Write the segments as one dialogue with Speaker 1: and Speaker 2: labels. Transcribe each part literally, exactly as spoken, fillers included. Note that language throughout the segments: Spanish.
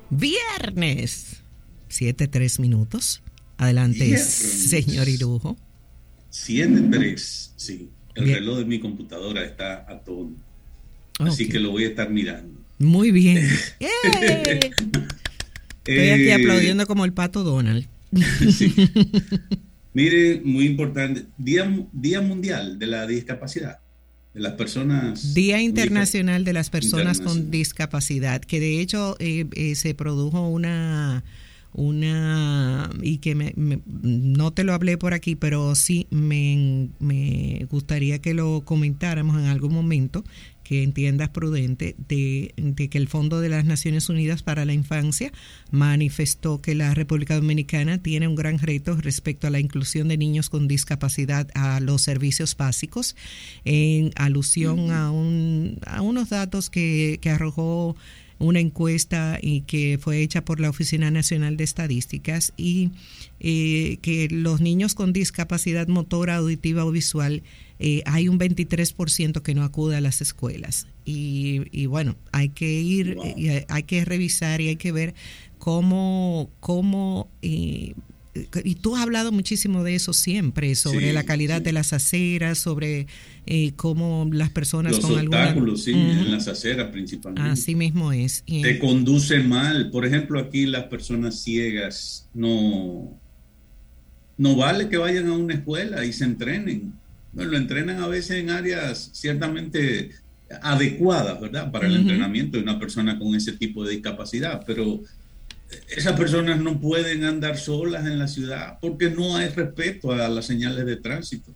Speaker 1: Viernes, siete tres minutos. Adelante, Viernes. Señor Irujo.
Speaker 2: siete tres, sí. El bien. Reloj de mi computadora está a tono. Okay. Así que lo voy a estar mirando.
Speaker 1: Muy bien. ¡Eh! Estoy aquí aplaudiendo como el pato Donald.
Speaker 2: Sí. Mire, muy importante, Día, Día Mundial de la Discapacidad, de las personas...
Speaker 1: Día Internacional de las Personas con Discapacidad, que de hecho eh, eh, se produjo una... una y que me, me, no te lo hablé por aquí, pero sí me, me gustaría que lo comentáramos en algún momento, que entiendas prudente, de, de que el Fondo de las Naciones Unidas para la Infancia manifestó que la República Dominicana tiene un gran reto respecto a la inclusión de niños con discapacidad a los servicios básicos, en alusión a, un, a unos datos que, que arrojó una encuesta y que fue hecha por la Oficina Nacional de Estadísticas, y eh, que los niños con discapacidad motora, auditiva o visual, eh, hay un veintitrés por ciento que no acude a las escuelas. Y, y bueno, hay que ir, wow. y hay que revisar y hay que ver cómo, cómo eh, y tú has hablado muchísimo de eso siempre, sobre sí, la calidad sí. de las aceras, sobre eh, cómo las personas
Speaker 2: los
Speaker 1: con
Speaker 2: obstáculos,
Speaker 1: alguna...
Speaker 2: sí,
Speaker 1: uh-huh.
Speaker 2: en las aceras principalmente.
Speaker 1: Así mismo es. Y...
Speaker 2: te conduce mal. Por ejemplo, aquí las personas ciegas no, no vale que vayan a una escuela y se entrenen. Bueno, lo entrenan a veces en áreas ciertamente adecuadas, ¿verdad? Para el uh-huh. entrenamiento de una persona con ese tipo de discapacidad, pero esas personas no pueden andar solas en la ciudad porque no hay respeto a las señales de tránsito.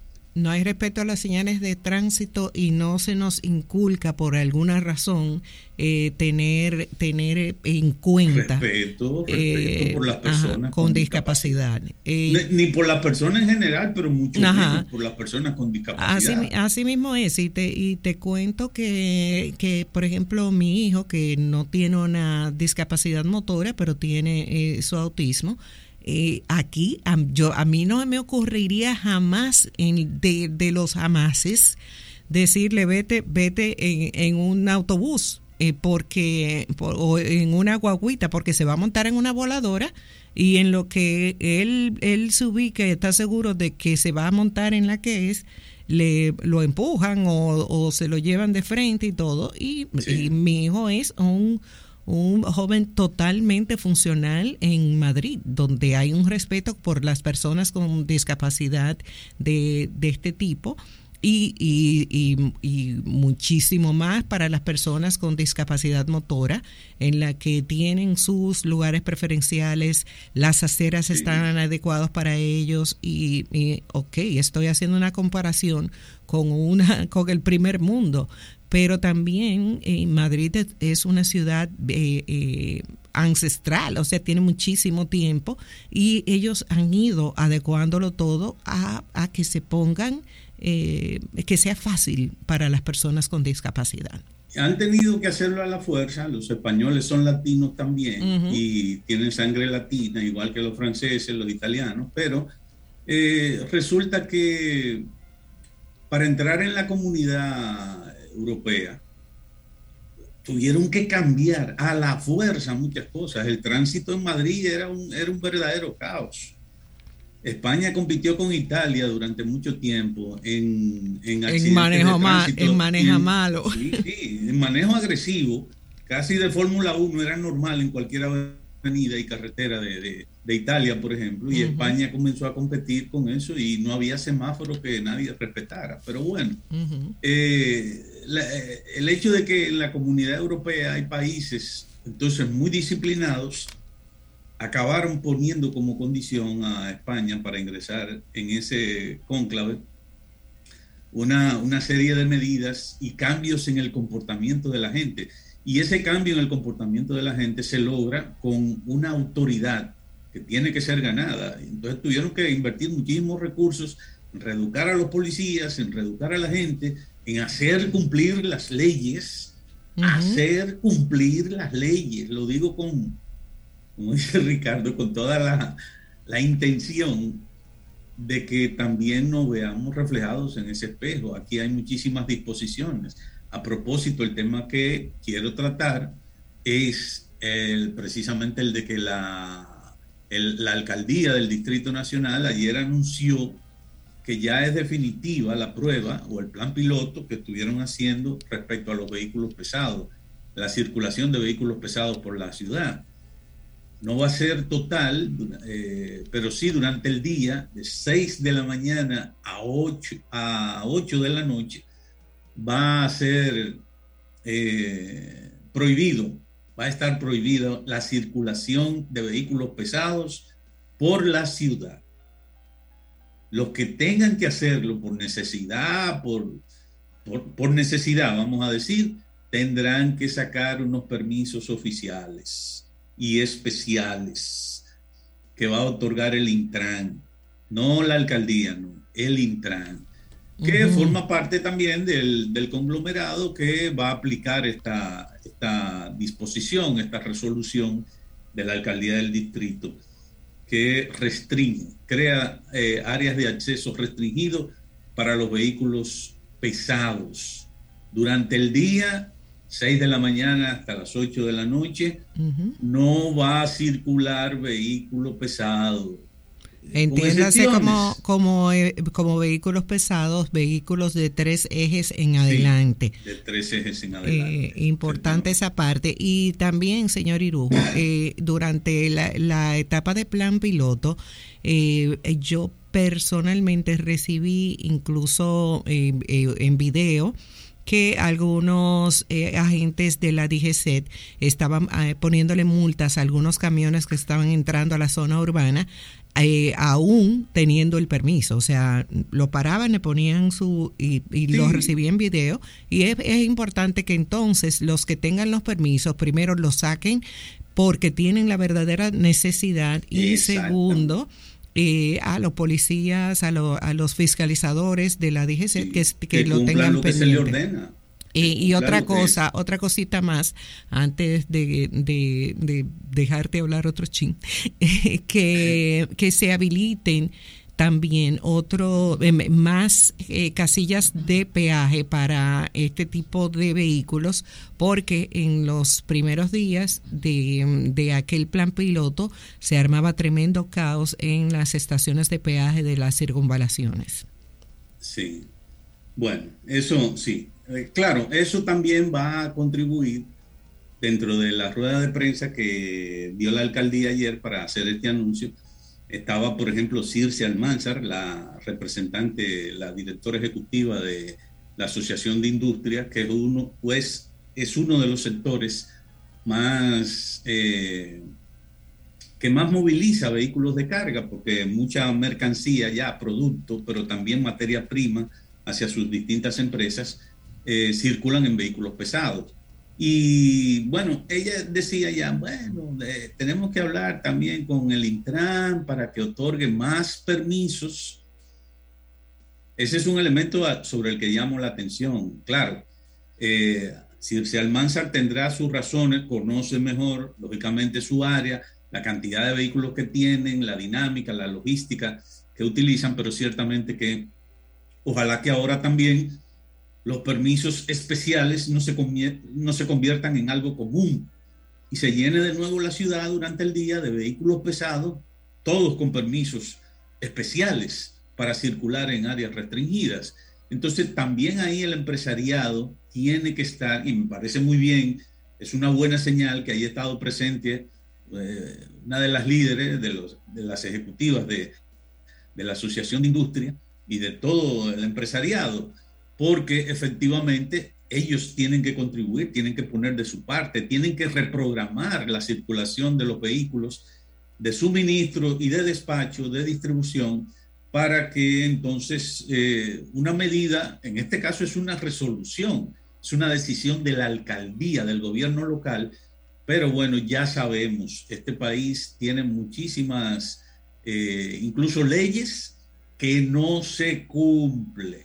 Speaker 1: No hay respeto a las señales de tránsito y no se nos inculca por alguna razón eh, tener tener en cuenta
Speaker 2: respeto, respeto eh, por las personas
Speaker 1: ajá, con, con discapacidad. discapacidad.
Speaker 2: Eh, ni, ni por las personas en general, pero mucho ajá. menos por las personas con discapacidad.
Speaker 1: Así, así mismo es. Y te, y te cuento que, que, por ejemplo, mi hijo, que no tiene una discapacidad motora, pero tiene eh, su autismo, Eh, aquí a, yo, a mí no me ocurriría jamás en, de, de los jamases decirle vete vete en, en un autobús eh, porque por, o en una guaguita, porque se va a montar en una voladora y en lo que él, él se ubica y está seguro de que se va a montar en la que es, le lo empujan o, o se lo llevan de frente y todo. Y, sí. y mi hijo es un un joven totalmente funcional en Madrid, donde hay un respeto por las personas con discapacidad de, de este tipo y, y, y, y muchísimo más para las personas con discapacidad motora, en la que tienen sus lugares preferenciales, las aceras sí. están adecuadas para ellos y, y ok, estoy haciendo una comparación con una con el primer mundo, pero también eh, Madrid es una ciudad eh, eh, ancestral, o sea, tiene muchísimo tiempo y ellos han ido adecuándolo todo a, a que se pongan, eh, que sea fácil para las personas con discapacidad.
Speaker 2: Han tenido que hacerlo a la fuerza. Los españoles son latinos también uh-huh. y tienen sangre latina, igual que los franceses, los italianos, pero eh, resulta que para entrar en la comunidad europea tuvieron que cambiar a la fuerza muchas cosas. El tránsito en Madrid era un, era un verdadero caos. España compitió con Italia durante mucho tiempo en, en accidentes
Speaker 1: en manejo
Speaker 2: de tránsito,
Speaker 1: en maneja
Speaker 2: en,
Speaker 1: malo
Speaker 2: sí, sí, en manejo agresivo, casi de Fórmula uno, era normal en cualquier avenida y carretera de, de, de Italia, por ejemplo, y uh-huh. España comenzó a competir con eso y no había semáforo que nadie respetara. Pero bueno, uh-huh. eh, la, el hecho de que en la comunidad europea hay países entonces muy disciplinados, acabaron poniendo como condición a España para ingresar en ese cónclave una, una serie de medidas y cambios en el comportamiento de la gente. Y ese cambio en el comportamiento de la gente se logra con una autoridad que tiene que ser ganada. Entonces tuvieron que invertir muchísimos recursos en reeducar a los policías, en reeducar a la gente, en hacer cumplir las leyes, uh-huh. hacer cumplir las leyes. Lo digo con, como dice Ricardo, con toda la, la intención de que también nos veamos reflejados en ese espejo. Aquí hay muchísimas disposiciones. A propósito, el tema que quiero tratar es el, precisamente el de que la, el, la alcaldía del Distrito Nacional ayer anunció que ya es definitiva la prueba o el plan piloto que estuvieron haciendo respecto a los vehículos pesados, la circulación de vehículos pesados por la ciudad. No va a ser total, eh, pero sí durante el día, de seis de la mañana a ocho, a ocho de la noche, va a ser eh, prohibido, va a estar prohibida la circulación de vehículos pesados por la ciudad. Los que tengan que hacerlo por necesidad, por, por, por necesidad, vamos a decir, tendrán que sacar unos permisos oficiales y especiales que va a otorgar el Intran, no la alcaldía, no, el Intran, que uh-huh. forma parte también del, del conglomerado que va a aplicar esta, esta disposición, esta resolución de la alcaldía del distrito, que restringe, crea eh, áreas de acceso restringido para los vehículos pesados. Durante el día, seis de la mañana hasta las ocho de la noche, uh-huh. no va a circular vehículo pesado.
Speaker 1: Entiéndase como, como, eh, como vehículos pesados, vehículos de tres ejes en adelante.
Speaker 2: Sí, de tres ejes en adelante.
Speaker 1: Eh, importante esa parte. Y también, señor Irujo, eh, durante la, la etapa de plan piloto, eh, yo personalmente recibí incluso eh, eh, en video que algunos eh, agentes de la D G C E T estaban eh, poniéndole multas a algunos camiones que estaban entrando a la zona urbana, eh, aún teniendo el permiso. O sea, lo paraban, le ponían su y, y sí. lo recibían en video. Y es, es importante que entonces los que tengan los permisos primero los saquen porque tienen la verdadera necesidad, y segundo, Eh, a los policías, a, lo, a los fiscalizadores de la D G C, sí, que, que,
Speaker 2: que
Speaker 1: lo tengan
Speaker 2: lo que
Speaker 1: pendiente.
Speaker 2: Se le ordena.
Speaker 1: Eh, y otra cosa, otra cosita más, antes de, de, de dejarte hablar otro chin, que, que se habiliten también otro eh, más eh, casillas de peaje para este tipo de vehículos, porque en los primeros días de, de aquel plan piloto se armaba tremendo caos en las estaciones de peaje de las circunvalaciones.
Speaker 2: Sí, bueno, eso sí, eh, claro, eso también va a contribuir dentro de la rueda de prensa que dio la alcaldía ayer para hacer este anuncio. Estaba, por ejemplo, Circe Almanzar, la representante, la directora ejecutiva de la Asociación de Industria, que es uno, pues, es uno de los sectores más eh, que más moviliza vehículos de carga, porque mucha mercancía ya, producto, pero también materia prima hacia sus distintas empresas, eh, circulan en vehículos pesados. Y bueno, ella decía ya, bueno, eh, tenemos que hablar también con el Intran para que otorgue más permisos. Ese es un elemento sobre el que llamo la atención. Claro, eh, Circe Almanzar tendrá sus razones, conoce mejor, lógicamente, su área, la cantidad de vehículos que tienen, la dinámica, la logística que utilizan, pero ciertamente que ojalá que ahora también los permisos especiales no se, no se conviertan en algo común y se llene de nuevo la ciudad durante el día de vehículos pesados, todos con permisos especiales para circular en áreas restringidas. Entonces también ahí el empresariado tiene que estar, y me parece muy bien, es una buena señal que haya estado presente eh, una de las líderes de, los, de las ejecutivas de, de la Asociación de Industria y de todo el empresariado, porque efectivamente ellos tienen que contribuir, tienen que poner de su parte, tienen que reprogramar la circulación de los vehículos de suministro y de despacho, de distribución, para que entonces eh, una medida, en este caso es una resolución, es una decisión de la alcaldía, del gobierno local, pero bueno, ya sabemos, este país tiene muchísimas, eh, incluso leyes que no se cumplen.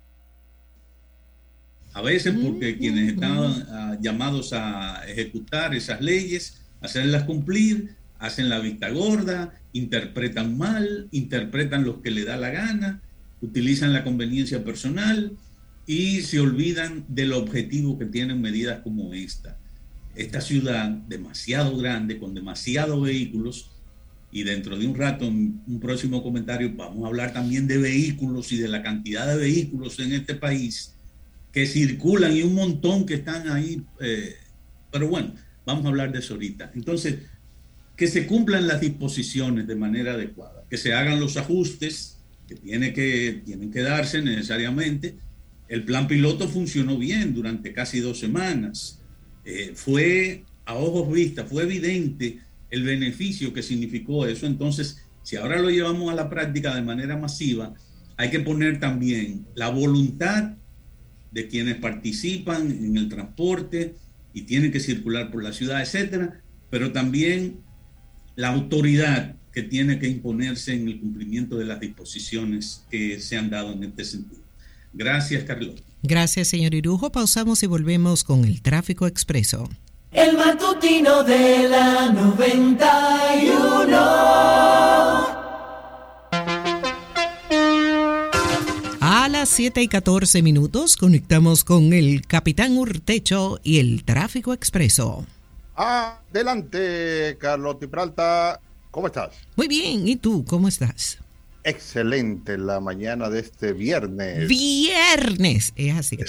Speaker 2: A veces porque quienes están uh, llamados a ejecutar esas leyes, hacerlas cumplir, hacen la vista gorda, interpretan mal, interpretan lo que le da la gana, utilizan la conveniencia personal y se olvidan del objetivo que tienen medidas como esta. esta ciudad demasiado grande, con demasiados vehículos, y dentro de un rato, en un próximo comentario, vamos a hablar también de vehículos y de la cantidad de vehículos en este país que circulan y un montón que están ahí. Eh, pero bueno, vamos a hablar de eso ahorita. Entonces, que se cumplan las disposiciones de manera adecuada, que se hagan los ajustes que, tiene que tienen que darse necesariamente. El plan piloto funcionó bien durante casi dos semanas. Eh, fue a ojos vistas, fue evidente el beneficio que significó eso. Entonces, si ahora lo llevamos a la práctica de manera masiva, hay que poner también la voluntad de quienes participan en el transporte y tienen que circular por la ciudad, etcétera, pero también la autoridad que tiene que imponerse en el cumplimiento de las disposiciones que se han dado en este sentido. Gracias, Carlos.
Speaker 1: Gracias, señor Irujo. Pausamos y volvemos con el Tráfico Expreso.
Speaker 3: El matutino de la noventa y uno.
Speaker 1: A las siete y catorce minutos conectamos con el Capitán Urtecho y el Tráfico Expreso.
Speaker 4: Adelante, Carlota Peralta. ¿Cómo estás?
Speaker 1: Muy bien. ¿Y tú? ¿Cómo estás?
Speaker 4: Excelente la mañana de este viernes.
Speaker 1: Viernes. Es así.